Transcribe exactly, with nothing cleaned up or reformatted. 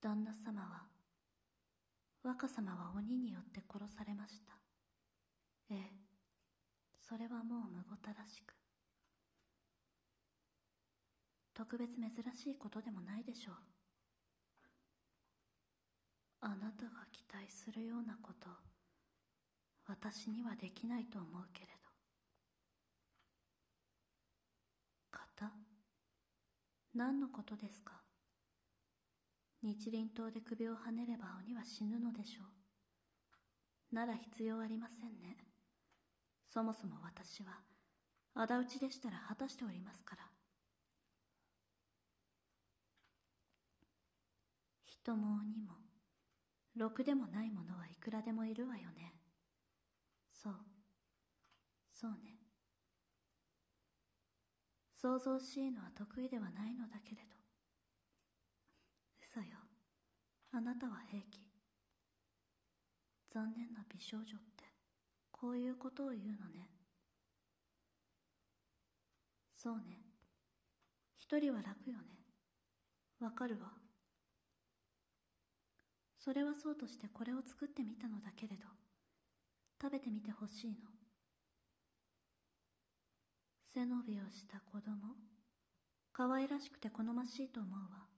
旦那様は、若様は鬼によって殺されました。ええ、それはもうむごたらしく。特別珍しいことでもないでしょう。あなたが期待するようなこと、私にはできないと思うけれど。型？何のことですか？日輪刀で首をはねれば鬼は死ぬのでしょう。なら必要ありませんね。そもそも私は仇討ちでしたら果たしておりますから。人も鬼もろくでもないものはいくらでもいるわよね。そうそうね。想像しいのは得意ではないのだけれど。嘘よ、あなたは平気。残念な美少女ってこういうことを言うのね。そうね、一人は楽よね。わかるわ。それはそうとしてこれを作ってみたのだけれど、食べてみてほしいの。背伸びをした子供、可愛らしくて好ましいと思うわ。